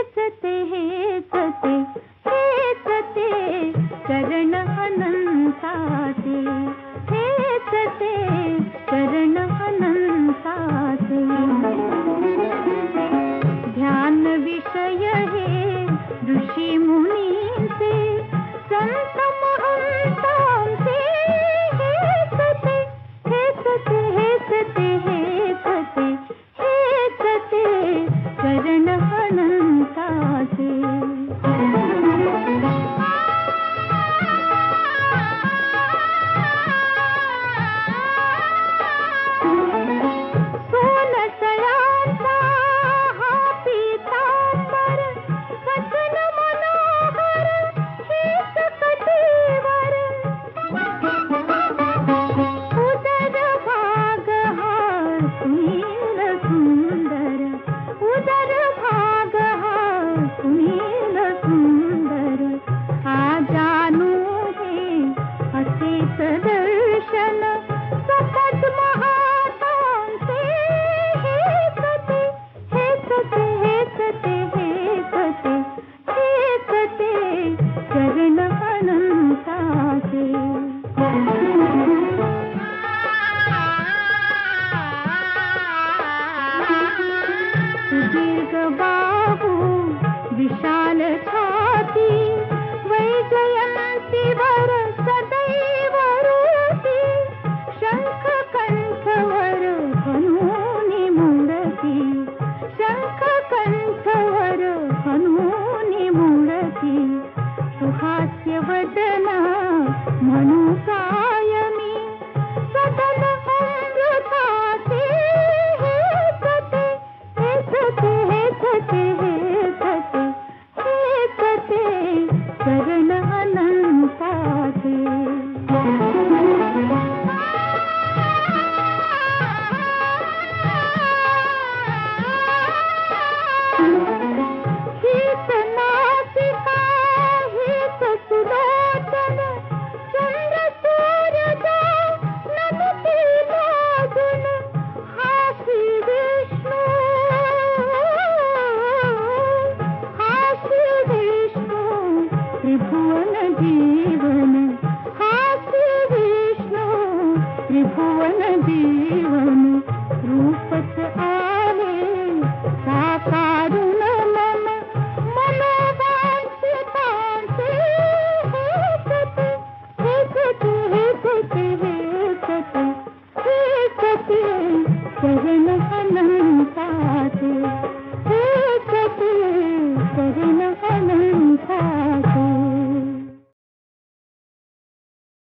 सते हे सते हे सते चरण अनंताचे हे सते चरण अनंताचे ध्यान विषय हे ऋषी मुनींचे संत महंतांचे हे सते हे सते हे सते हे सते हे सते चरण अनंताचे दर्शन सपद महातांचे हे सते हे सते हे सते हे सते हे सते चरण अनंताचे दीर्घ बाहू विशाल छाती वैजयंती वर सदैव रूपी शंख कंठवर हनुनी मूर्ती शंख कंठवर हनुनी मूर्ती सुहास्य वदना म्हणू कायमी सदन अमृताचे हे सते हे सते हे सते हे सते हे सते चरण अनंताचे हीच नासिका हीच सुलोचन चंद्र सूर्य नमती लागून हासी विष्णू त्रिभुवन जीवन हासी विष्णू त्रिभुवन जीवन रूपच आले साकारुण मम मनोवांचितांचे हे सते हे सते हे सते हे सते हे सते चरण अनंताचे हे सते चरण